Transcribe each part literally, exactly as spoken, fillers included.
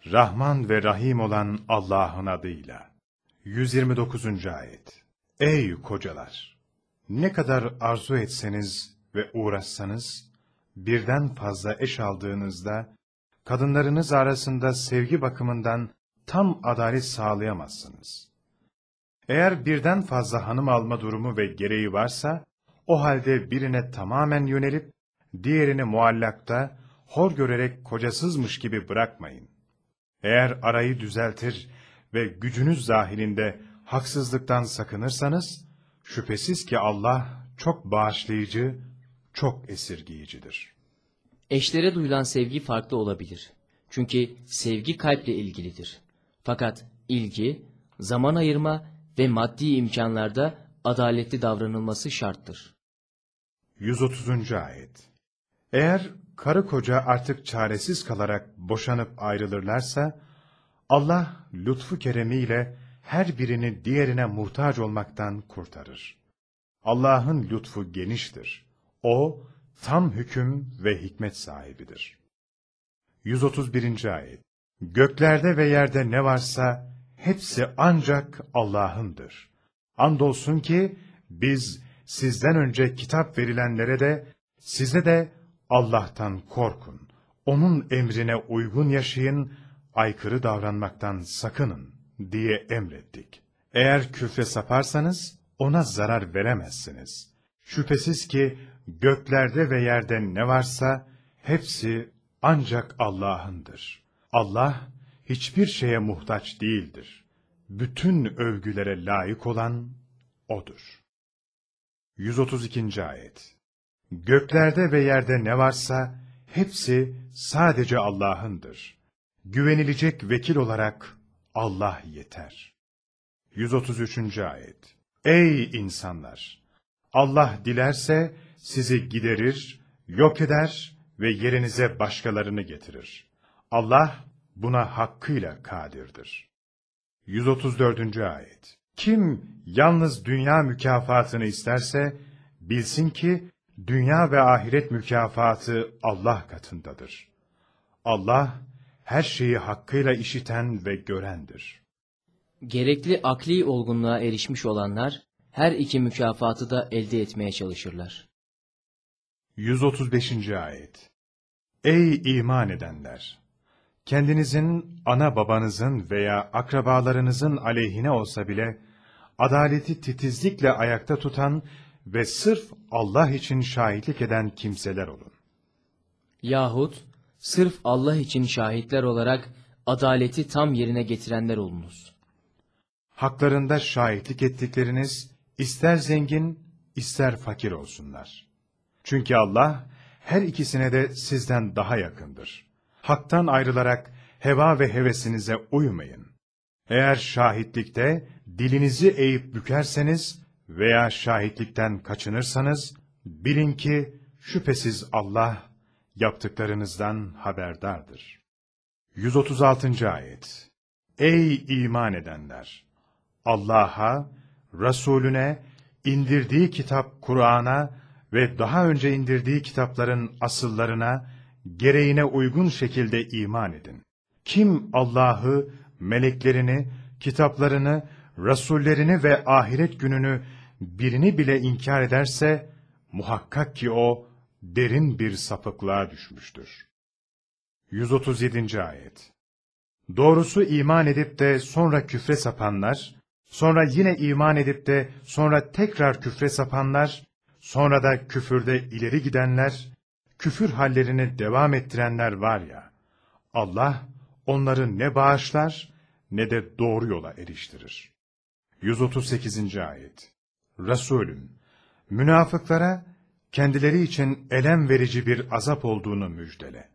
Rahman ve Rahim olan Allah'ın adıyla. yüz yirmi dokuzuncu ayet. Ey kocalar! Ne kadar arzu etseniz ve uğraşsanız, birden fazla eş aldığınızda, kadınlarınız arasında sevgi bakımından tam adalet sağlayamazsınız. Eğer birden fazla hanım alma durumu ve gereği varsa, o halde birine tamamen yönelip, diğerini muallakta, hor görerek kocasızmış gibi bırakmayın. Eğer arayı düzeltir ve gücünüz dahilinde haksızlıktan sakınırsanız, şüphesiz ki Allah çok bağışlayıcı, çok esirgeyicidir. Eşlere duyulan sevgi farklı olabilir. Çünkü sevgi kalple ilgilidir. Fakat ilgi, zaman ayırma ve maddi imkanlarda adaletli davranılması şarttır. yüz otuzuncu ayet. Eğer karı koca artık çaresiz kalarak boşanıp ayrılırlarsa, Allah lütfu keremiyle her birini diğerine muhtaç olmaktan kurtarır. Allah'ın lütfu geniştir. O, tam hüküm ve hikmet sahibidir. yüz otuz birinci ayet. Göklerde ve yerde ne varsa hepsi ancak Allah'ındır. Andolsun ki biz sizden önce kitap verilenlere de size de Allah'tan korkun. Onun emrine uygun yaşayın, aykırı davranmaktan sakının diye emrettik. Eğer küfre saparsanız ona zarar veremezsiniz. Şüphesiz ki göklerde ve yerde ne varsa hepsi ancak Allah'ındır. Allah hiçbir şeye muhtaç değildir. Bütün övgülere layık olan O'dur. yüz otuz ikinci ayet. Göklerde ve yerde ne varsa hepsi sadece Allah'ındır. Güvenilecek vekil olarak Allah yeter. yüz otuz üçüncü ayet. Ey insanlar! Allah dilerse sizi giderir, yok eder ve yerinize başkalarını getirir. Allah buna hakkıyla kadirdir. yüz otuz dördüncü ayet. Kim yalnız dünya mükafatını isterse, bilsin ki dünya ve ahiret mükafatı Allah katındadır. Allah her şeyi hakkıyla işiten ve görendir. Gerekli akli olgunluğa erişmiş olanlar, her iki mükafatı da elde etmeye çalışırlar. yüz otuz beşinci ayet. Ey iman edenler! Kendinizin, ana babanızın veya akrabalarınızın aleyhine olsa bile, adaleti titizlikle ayakta tutan ve sırf Allah için şahitlik eden kimseler olun. Yahut, sırf Allah için şahitler olarak adaleti tam yerine getirenler olunuz. Haklarında şahitlik ettikleriniz, ister zengin, ister fakir olsunlar. Çünkü Allah, her ikisine de sizden daha yakındır. Haktan ayrılarak heva ve hevesinize uymayın. Eğer şahitlikte dilinizi eğip bükerseniz veya şahitlikten kaçınırsanız, bilin ki şüphesiz Allah yaptıklarınızdan haberdardır. yüz otuz altıncı ayet. Ey iman edenler! Allah'a, Resulüne, indirdiği kitap Kur'an'a ve daha önce indirdiği kitapların asıllarına, gereğine uygun şekilde iman edin. Kim Allah'ı, meleklerini, kitaplarını, rasullerini ve ahiret gününü birini bile inkar ederse, muhakkak ki o derin bir sapıklığa düşmüştür. yüz otuz yedinci ayet. Doğrusu iman edip de sonra küfre sapanlar, sonra yine iman edip de sonra tekrar küfre sapanlar, sonra da küfürde ileri gidenler, küfür hallerini devam ettirenler var ya, Allah onları ne bağışlar ne de doğru yola eriştirir. yüz otuz sekizinci ayet. Resulüm, münafıklara kendileri için elem verici bir azap olduğunu müjdele.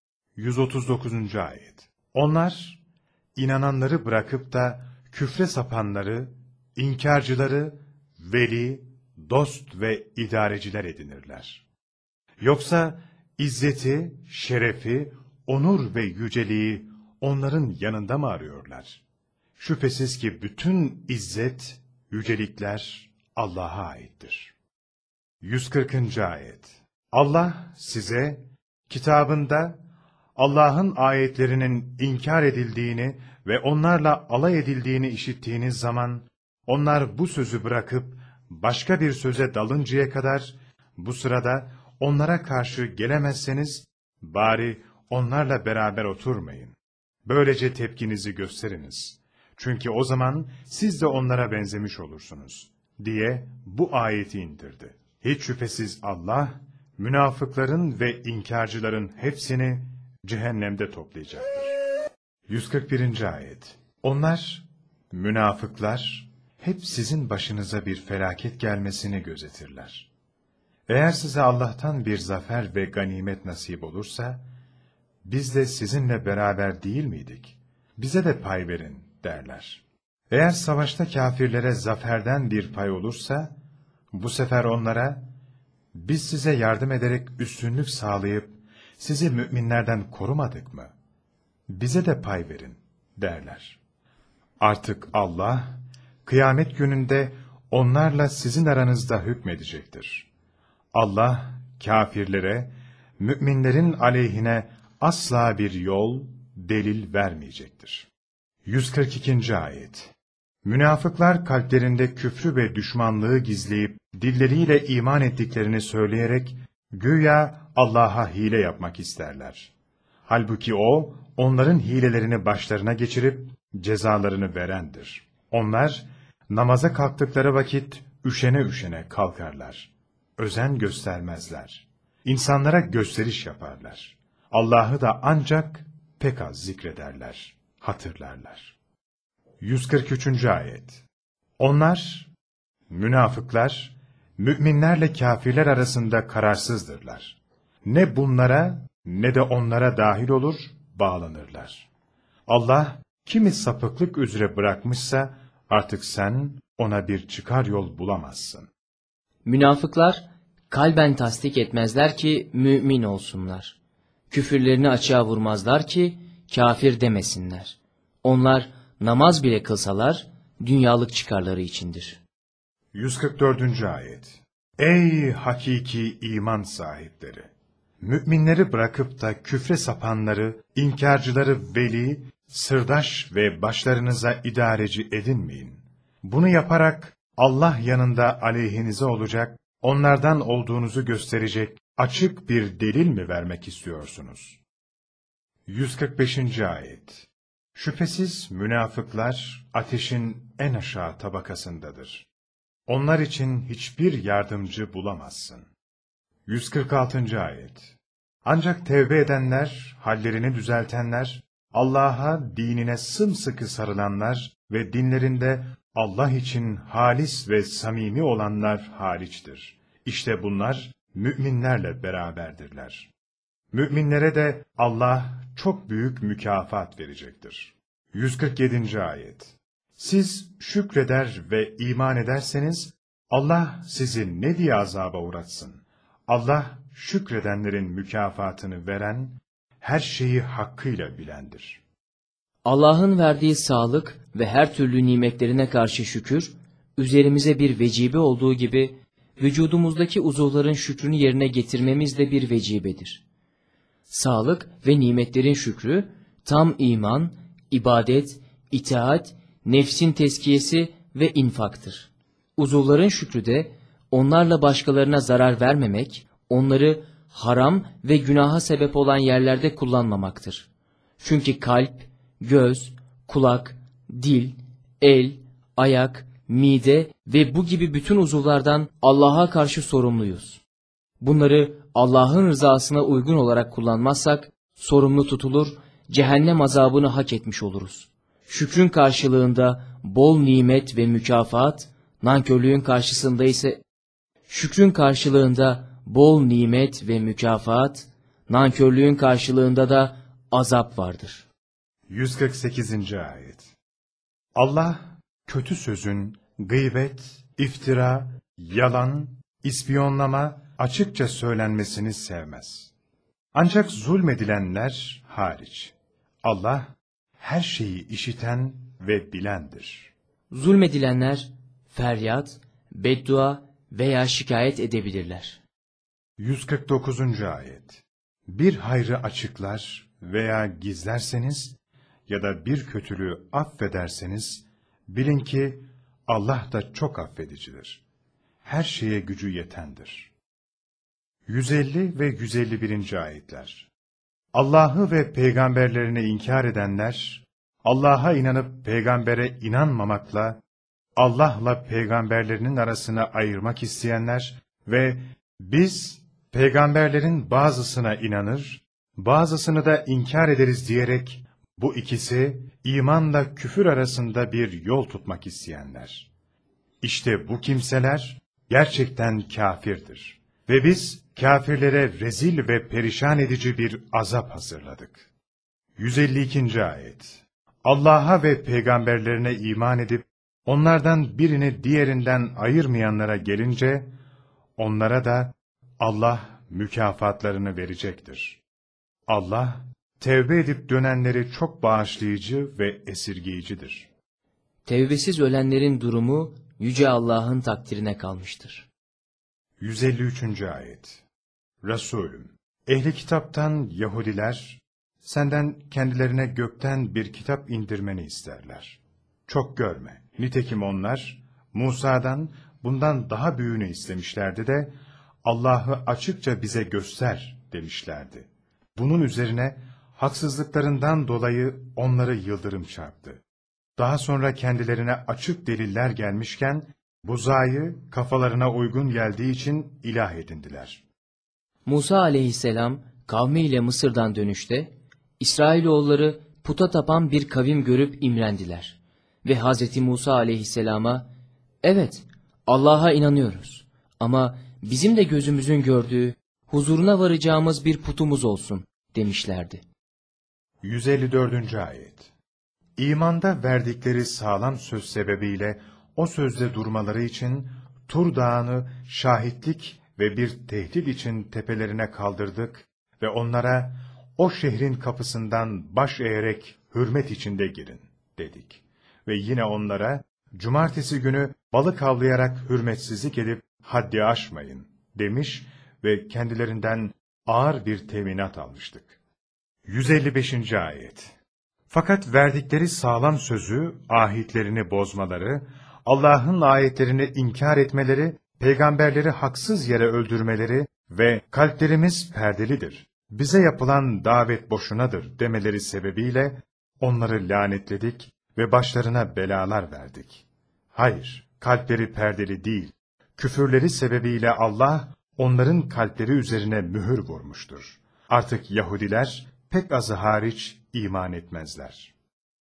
yüz otuz dokuzuncu ayet. Onlar, inananları bırakıp da küfre sapanları, inkarcıları, veli, dost ve idareciler edinirler. Yoksa izzeti, şerefi, onur ve yüceliği onların yanında mı arıyorlar? Şüphesiz ki bütün izzet, yücelikler Allah'a aittir. yüz kırkıncı ayet. Allah size kitabında Allah'ın ayetlerinin inkar edildiğini ve onlarla alay edildiğini işittiğiniz zaman, onlar bu sözü bırakıp başka bir söze dalıncaya kadar, bu sırada onlara karşı gelemezseniz, bari onlarla beraber oturmayın. Böylece tepkinizi gösteriniz. Çünkü o zaman siz de onlara benzemiş olursunuz, diye bu ayeti indirdi. Hiç şüphesiz Allah, münafıkların ve inkarcıların hepsini cehennemde toplayacaktır. yüz kırk birinci ayet. Onlar, münafıklar, hep sizin başınıza bir felaket gelmesini gözetirler. Eğer size Allah'tan bir zafer ve ganimet nasip olursa, biz de sizinle beraber değil miydik? Bize de pay verin derler. Eğer savaşta kâfirlere zaferden bir pay olursa, bu sefer onlara, biz size yardım ederek üstünlük sağlayıp, sizi müminlerden korumadık mı? Bize de pay verin derler. Artık Allah, kıyamet gününde onlarla sizin aranızda hükmedecektir. Allah, kâfirlere, müminlerin aleyhine asla bir yol, delil vermeyecektir. yüz kırk ikinci ayet. Münafıklar kalplerinde küfrü ve düşmanlığı gizleyip, dilleriyle iman ettiklerini söyleyerek, güya Allah'a hile yapmak isterler. Halbuki O, onların hilelerini başlarına geçirip, cezalarını verendir. Onlar, namaza kalktıkları vakit, üşene üşene kalkarlar. Özen göstermezler. İnsanlara gösteriş yaparlar. Allah'ı da ancak pek az zikrederler, hatırlarlar. yüz kırk üçüncü ayet. Onlar, münafıklar, müminlerle kâfirler arasında kararsızdırlar. Ne bunlara ne de onlara dahil olur, bağlanırlar. Allah, kimi sapıklık üzere bırakmışsa, artık sen ona bir çıkar yol bulamazsın. Münafıklar, kalben tasdik etmezler ki mümin olsunlar. Küfürlerini açığa vurmazlar ki kafir demesinler. Onlar namaz bile kılsalar dünyalık çıkarları içindir. yüz kırk dördüncü ayet. Ey hakiki iman sahipleri! Müminleri bırakıp da küfre sapanları, inkarcıları veli, sırdaş ve başlarınıza idareci edinmeyin. Bunu yaparak Allah yanında aleyhinize olacak, onlardan olduğunuzu gösterecek açık bir delil mi vermek istiyorsunuz? yüz kırk beşinci ayet. Şüphesiz münafıklar ateşin en aşağı tabakasındadır. Onlar için hiçbir yardımcı bulamazsın. yüz kırk altıncı ayet. Ancak tevbe edenler, hallerini düzeltenler, Allah'a, dinine sımsıkı sarılanlar ve dinlerinde Allah için halis ve samimi olanlar hariçtir. İşte bunlar müminlerle beraberdirler. Müminlere de Allah çok büyük mükafat verecektir. yüz kırk yedinci ayet. Siz şükreder ve iman ederseniz, Allah sizi ne diye azaba uğratsın? Allah, şükredenlerin mükafatını veren, her şeyi hakkıyla bilendir. Allah'ın verdiği sağlık ve her türlü nimetlerine karşı şükür, üzerimize bir vecibe olduğu gibi, vücudumuzdaki uzuvların şükrünü yerine getirmemiz de bir vecibedir. Sağlık ve nimetlerin şükrü, tam iman, ibadet, itaat, nefsin tezkiyesi ve infaktır. Uzuvların şükrü de, onlarla başkalarına zarar vermemek, onları haram ve günaha sebep olan yerlerde kullanmamaktır. Çünkü kalp, göz, kulak, dil, el, ayak, mide ve bu gibi bütün uzuvlardan Allah'a karşı sorumluyuz. Bunları Allah'ın rızasına uygun olarak kullanmazsak, sorumlu tutulur, cehennem azabını hak etmiş oluruz. Şükrün karşılığında bol nimet ve mükafat, nankörlüğün karşısında ise şükrün karşılığında bol nimet ve mükafat, nankörlüğün karşılığında da azap vardır. yüz kırk sekizinci ayet. Allah, kötü sözün, gıybet, iftira, yalan, ispiyonlama, açıkça söylenmesini sevmez. Ancak zulmedilenler hariç. Allah, her şeyi işiten ve bilendir. Zulmedilenler, feryat, beddua veya şikayet edebilirler. yüz kırk dokuzuncu ayet. Bir hayrı açıklar veya gizlerseniz ya da bir kötülüğü affederseniz, bilin ki Allah da çok affedicidir. Her şeye gücü yetendir. yüz elli ve yüz elli birinci ayetler. Allah'ı ve peygamberlerini inkar edenler, Allah'a inanıp peygambere inanmamakla, Allah'la peygamberlerinin arasını ayırmak isteyenler ve biz peygamberlerin bazısına inanır, bazısını da inkar ederiz diyerek, bu ikisi imanla küfür arasında bir yol tutmak isteyenler. İşte bu kimseler gerçekten kâfirdir. Ve biz kâfirlere rezil ve perişan edici bir azap hazırladık. yüz elli ikinci ayet. Allah'a ve peygamberlerine iman edip, onlardan birini diğerinden ayırmayanlara gelince, onlara da Allah mükafatlarını verecektir. Allah, tevbe edip dönenleri çok bağışlayıcı ve esirgeyicidir. Tevbesiz ölenlerin durumu Yüce Allah'ın takdirine kalmıştır. yüz elli üçüncü ayet. Resulüm, ehli kitaptan Yahudiler, senden kendilerine gökten bir kitap indirmeni isterler. Çok görme. Nitekim onlar, Musa'dan bundan daha büyüğünü istemişlerdi de, Allah'ı açıkça bize göster demişlerdi. Bunun üzerine, haksızlıklarından dolayı onları yıldırım çarptı. Daha sonra kendilerine açık deliller gelmişken, buzağıyı kafalarına uygun geldiği için ilah edindiler. Musa aleyhisselam kavmiyle Mısır'dan dönüşte, İsrailoğulları puta tapan bir kavim görüp imrendiler. Ve Hazreti Musa aleyhisselama, evet Allah'a inanıyoruz ama bizim de gözümüzün gördüğü, huzuruna varacağımız bir putumuz olsun demişlerdi. yüz elli dördüncü ayet. İmanda verdikleri sağlam söz sebebiyle o sözde durmaları için Tur Dağı'nı şahitlik ve bir tehdit için tepelerine kaldırdık ve onlara o şehrin kapısından baş eğerek hürmet içinde girin dedik. Ve yine onlara cumartesi günü balık avlayarak hürmetsizlik edip haddi aşmayın demiş ve kendilerinden ağır bir teminat almıştık. yüz elli beşinci ayet. Fakat verdikleri sağlam sözü, ahitlerini bozmaları, Allah'ın ayetlerini inkar etmeleri, peygamberleri haksız yere öldürmeleri ve kalplerimiz perdelidir, bize yapılan davet boşunadır demeleri sebebiyle onları lanetledik ve başlarına belalar verdik. Hayır, kalpleri perdeli değil, küfürleri sebebiyle Allah onların kalpleri üzerine mühür vurmuştur. Artık Yahudiler pek azı hariç iman etmezler.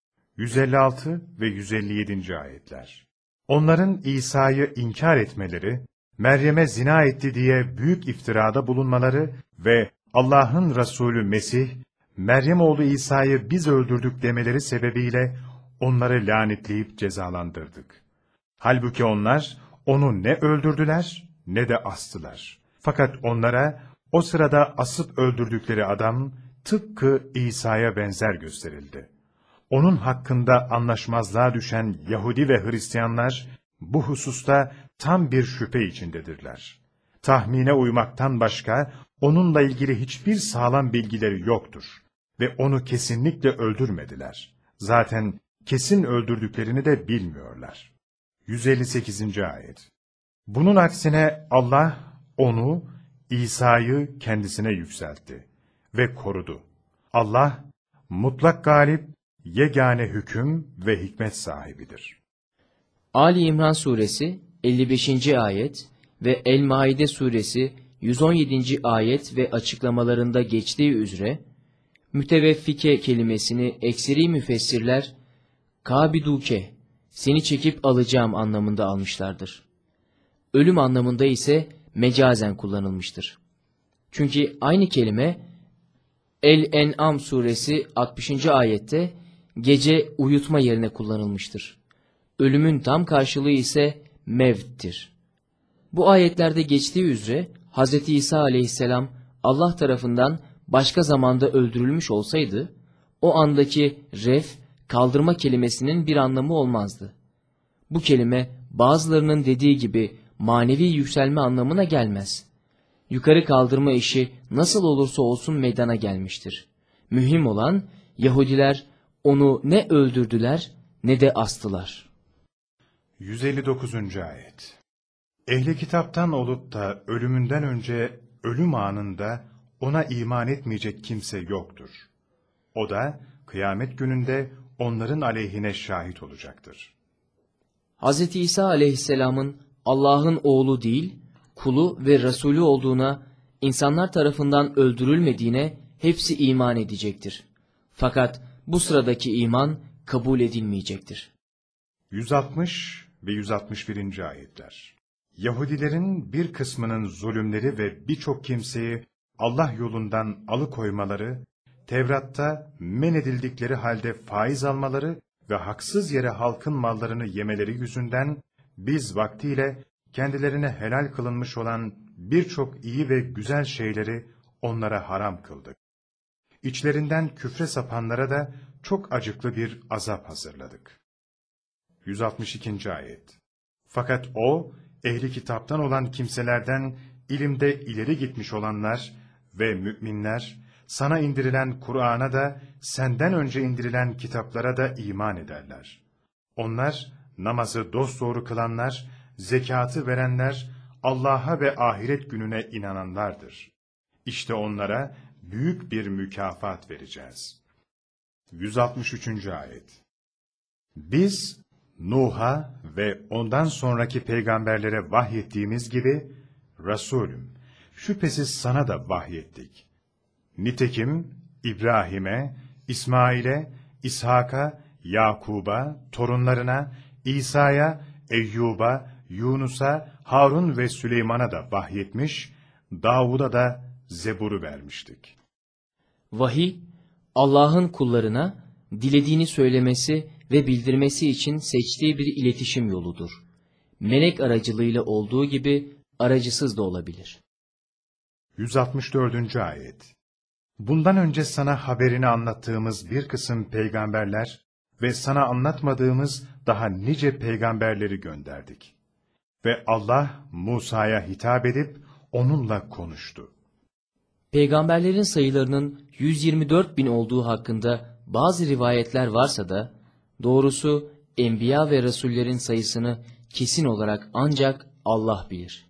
yüz elli altı ve yüz elli yedinci ayetler. Onların İsa'yı inkar etmeleri, Meryem'e zina etti diye büyük iftirada bulunmaları ve Allah'ın Resulü Mesih, Meryem oğlu İsa'yı biz öldürdük demeleri sebebiyle onları lanetleyip cezalandırdık. Halbuki onlar onu ne öldürdüler ne de astılar. Fakat onlara o sırada asıp öldürdükleri adam tıpkı İsa'ya benzer gösterildi. Onun hakkında anlaşmazlığa düşen Yahudi ve Hristiyanlar bu hususta tam bir şüphe içindedirler. Tahmine uymaktan başka onunla ilgili hiçbir sağlam bilgileri yoktur ve onu kesinlikle öldürmediler. Zaten kesin öldürdüklerini de bilmiyorlar. yüz elli sekizinci ayet. Bunun aksine Allah onu, İsa'yı kendisine yükseltti ve korudu. Allah, mutlak galip, yegane hüküm ve hikmet sahibidir. Ali İmran suresi elli beşinci ayet ve El-Maide suresi yüz on yedinci ayet ve açıklamalarında geçtiği üzere, müteveffike kelimesini ekseri müfessirler, kabiduke, seni çekip alacağım anlamında almışlardır. Ölüm anlamında ise mecazen kullanılmıştır. Çünkü aynı kelime, El-En'am suresi altmışıncı ayette gece uyutma yerine kullanılmıştır. Ölümün tam karşılığı ise mevttir. Bu ayetlerde geçtiği üzere Hz. İsa aleyhisselam Allah tarafından başka zamanda öldürülmüş olsaydı, o andaki ref, kaldırma kelimesinin bir anlamı olmazdı. Bu kelime bazılarının dediği gibi manevi yükselme anlamına gelmez. Yukarı kaldırma işi nasıl olursa olsun meydana gelmiştir. Mühim olan Yahudiler onu ne öldürdüler ne de astılar. yüz elli dokuzuncu ayet. Ehli kitaptan olup da ölümünden önce ölüm anında ona iman etmeyecek kimse yoktur. O da kıyamet gününde onların aleyhine şahit olacaktır. Hz. İsa aleyhisselamın Allah'ın oğlu değil, kulu ve Resulü olduğuna, insanlar tarafından öldürülmediğine hepsi iman edecektir. Fakat bu sıradaki iman kabul edilmeyecektir. yüz altmış ve yüz altmış birinci ayetler. Yahudilerin bir kısmının zulümleri ve birçok kimseyi Allah yolundan alıkoymaları, Tevrat'ta men edildikleri halde faiz almaları ve haksız yere halkın mallarını yemeleri yüzünden biz vaktiyle kendilerine helal kılınmış olan birçok iyi ve güzel şeyleri onlara haram kıldık. İçlerinden küfre sapanlara da çok acıklı bir azap hazırladık. yüz altmış ikinci ayet. Fakat o, ehli kitaptan olan kimselerden ilimde ileri gitmiş olanlar ve müminler, sana indirilen Kur'an'a da senden önce indirilen kitaplara da iman ederler. Onlar, namazı dosdoğru kılanlar, zekatı verenler, Allah'a ve ahiret gününe inananlardır. İşte onlara büyük bir mükafat vereceğiz. yüz altmış üçüncü ayet. Biz, Nuh'a ve ondan sonraki peygamberlere vahyettiğimiz gibi, Resulüm, şüphesiz sana da vahyettik. Nitekim İbrahim'e, İsmail'e, İshak'a, Yakub'a, torunlarına, İsa'ya, Eyyub'a, Yunus'a, Harun ve Süleyman'a da vahyetmiş, Davud'a da Zebur'u vermiştik. Vahiy, Allah'ın kullarına dilediğini söylemesi ve bildirmesi için seçtiği bir iletişim yoludur. Melek aracılığıyla olduğu gibi aracısız da olabilir. yüz altmış dördüncü ayet. Bundan önce sana haberini anlattığımız bir kısım peygamberler ve sana anlatmadığımız daha nice peygamberleri gönderdik. Ve Allah Musa'ya hitap edip onunla konuştu. Peygamberlerin sayılarının yüz yirmi dört bin olduğu hakkında bazı rivayetler varsa da, doğrusu Enbiya ve Resullerin sayısını kesin olarak ancak Allah bilir.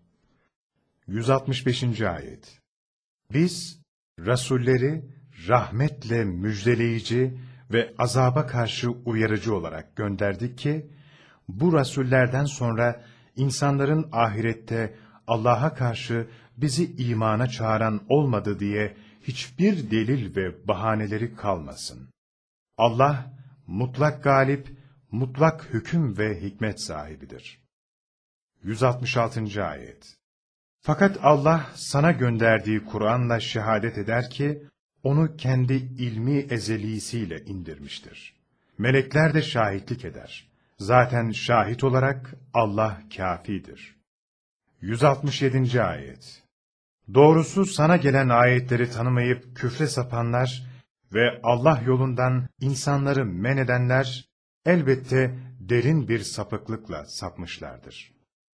yüz altmış beşinci ayet. Biz, Rasulleri rahmetle müjdeleyici ve azaba karşı uyarıcı olarak gönderdik ki, bu rasullerden sonra insanların ahirette Allah'a karşı bizi imana çağıran olmadı diye hiçbir delil ve bahaneleri kalmasın. Allah, mutlak galip, mutlak hüküm ve hikmet sahibidir. yüz altmış altıncı ayet. Fakat Allah sana gönderdiği Kur'an'la şehadet eder ki, onu kendi ilmi ezelisiyle indirmiştir. Melekler de şahitlik eder. Zaten şahit olarak Allah kâfidir. yüz altmış yedinci ayet. Doğrusu sana gelen ayetleri tanımayıp küfre sapanlar ve Allah yolundan insanları men edenler, elbette derin bir sapıklıkla sapmışlardır.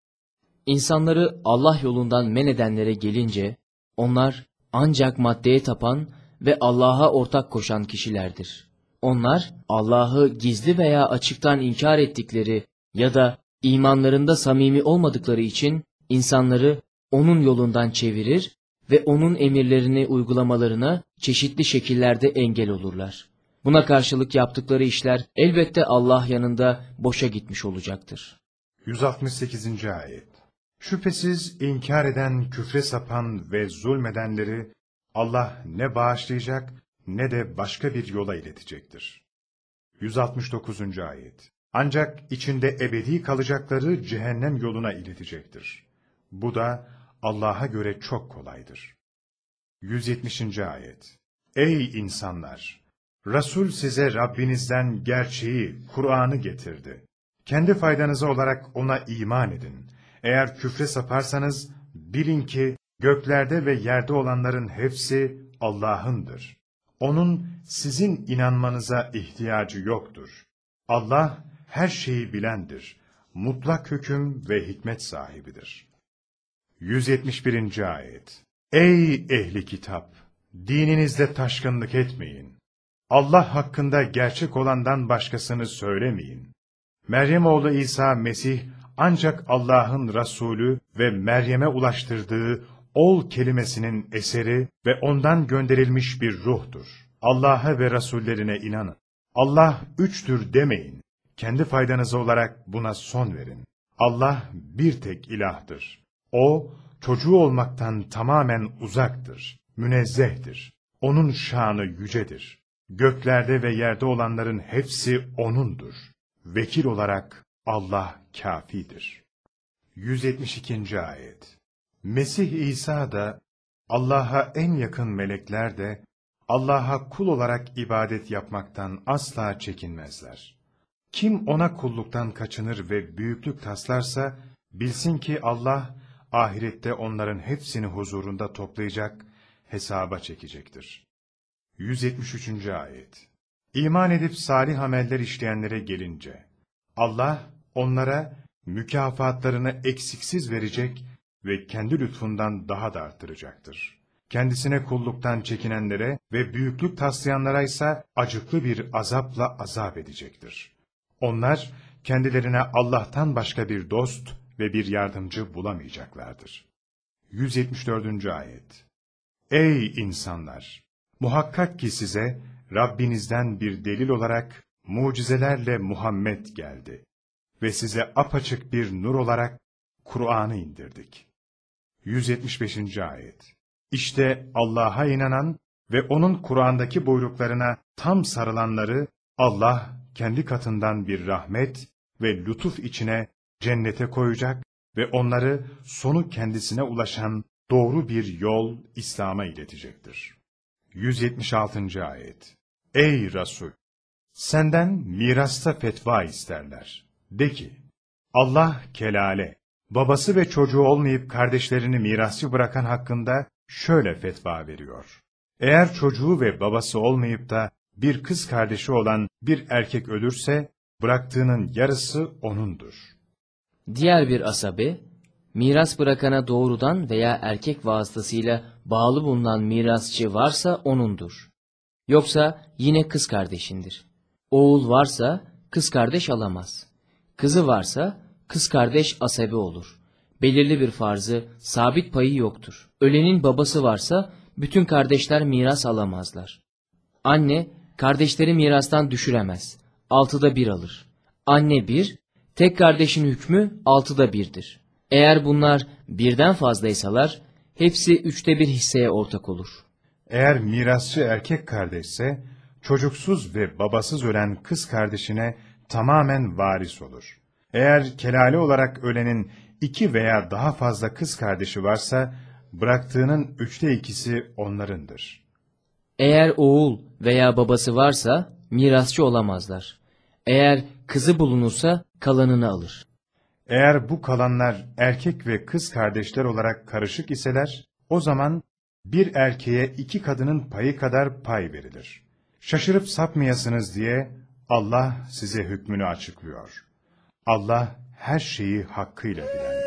İnsanları Allah yolundan men edenlere gelince, onlar ancak maddeye tapan ve Allah'a ortak koşan kişilerdir. Onlar, Allah'ı gizli veya açıktan inkar ettikleri ya da imanlarında samimi olmadıkları için insanları onun yolundan çevirir ve onun emirlerini uygulamalarına çeşitli şekillerde engel olurlar. Buna karşılık yaptıkları işler elbette Allah yanında boşa gitmiş olacaktır. yüz altmış sekizinci ayet. Şüphesiz inkar eden, küfre sapan ve zulmedenleri Allah ne bağışlayacak ne de başka bir yola iletecektir. yüz altmış dokuzuncu ayet. Ancak içinde ebedi kalacakları cehennem yoluna iletecektir. Bu da Allah'a göre çok kolaydır. yüz yetmişinci ayet. Ey insanlar! Resul size Rabbinizden gerçeği, Kur'an'ı getirdi. Kendi faydanıza olarak ona iman edin. Eğer küfre saparsanız bilin ki göklerde ve yerde olanların hepsi Allah'ındır. Onun sizin inanmanıza ihtiyacı yoktur. Allah her şeyi bilendir. Mutlak hüküm ve hikmet sahibidir. yüz yetmiş birinci ayet. Ey ehli kitap! Dininizde taşkınlık etmeyin. Allah hakkında gerçek olandan başkasını söylemeyin. Meryem oğlu İsa Mesih ancak Allah'ın Resulü ve Meryem'e ulaştırdığı ol kelimesinin eseri ve ondan gönderilmiş bir ruhtur. Allah'a ve Resullerine inanın. Allah üçtür demeyin. Kendi faydanıza olarak buna son verin. Allah bir tek ilahtır. O, çocuğu olmaktan tamamen uzaktır, münezzehtir. Onun şanı yücedir. Göklerde ve yerde olanların hepsi O'nundur. Vekil olarak Allah kâfidir. yüz yetmiş ikinci ayet. Mesih İsa da, Allah'a en yakın melekler de, Allah'a kul olarak ibadet yapmaktan asla çekinmezler. Kim ona kulluktan kaçınır ve büyüklük taslarsa, bilsin ki Allah, ahirette onların hepsini huzurunda toplayacak, hesaba çekecektir. yüz yetmiş üçüncü ayet. İman edip salih ameller işleyenlere gelince, Allah onlara mükafatlarını eksiksiz verecek ve kendi lütfundan daha da arttıracaktır. Kendisine kulluktan çekinenlere ve büyüklük taslayanlara ise acıklı bir azapla azap edecektir. Onlar kendilerine Allah'tan başka bir dost ve bir yardımcı bulamayacaklardır. yüz yetmiş dördüncü ayet. Ey insanlar! Muhakkak ki size Rabbinizden bir delil olarak mucizelerle Muhammed geldi ve size apaçık bir nur olarak Kur'an'ı indirdik. yüz yetmiş beşinci ayet. İşte Allah'a inanan ve O'nun Kur'an'daki buyruklarına tam sarılanları Allah kendi katından bir rahmet ve lütuf içine cennete koyacak ve onları sonu kendisine ulaşan doğru bir yol İslam'a iletecektir. yüz yetmiş altıncı ayet. Ey Resul! Senden mirasta fetva isterler. De ki, Allah kelale, babası ve çocuğu olmayıp kardeşlerini mirasçı bırakan hakkında şöyle fetva veriyor. Eğer çocuğu ve babası olmayıp da bir kız kardeşi olan bir erkek ölürse, bıraktığının yarısı onundur. Diğer bir asabe, miras bırakana doğrudan veya erkek vasıtasıyla bağlı bulunan mirasçı varsa onundur. Yoksa yine kız kardeşindir. Oğul varsa kız kardeş alamaz. Kızı varsa kız kardeş asabe olur. Belirli bir farzı, sabit payı yoktur. Ölenin babası varsa bütün kardeşler miras alamazlar. Anne, kardeşleri mirastan düşüremez. Altıda bir alır. Anne bir, tek kardeşin hükmü altıda birdir. Eğer bunlar birden fazlaysalar, hepsi üçte bir hisseye ortak olur. Eğer mirasçı erkek kardeşse, çocuksuz ve babasız ölen kız kardeşine tamamen varis olur. Eğer kelale olarak ölenin iki veya daha fazla kız kardeşi varsa, bıraktığının üçte ikisi onlarındır. Eğer oğul veya babası varsa mirasçı olamazlar. Eğer kızı bulunursa kalanını alır. Eğer bu kalanlar erkek ve kız kardeşler olarak karışık iseler, o zaman bir erkeğe iki kadının payı kadar pay verilir. Şaşırıp sapmayasınız diye Allah size hükmünü açıklıyor. Allah her şeyi hakkıyla bilendir.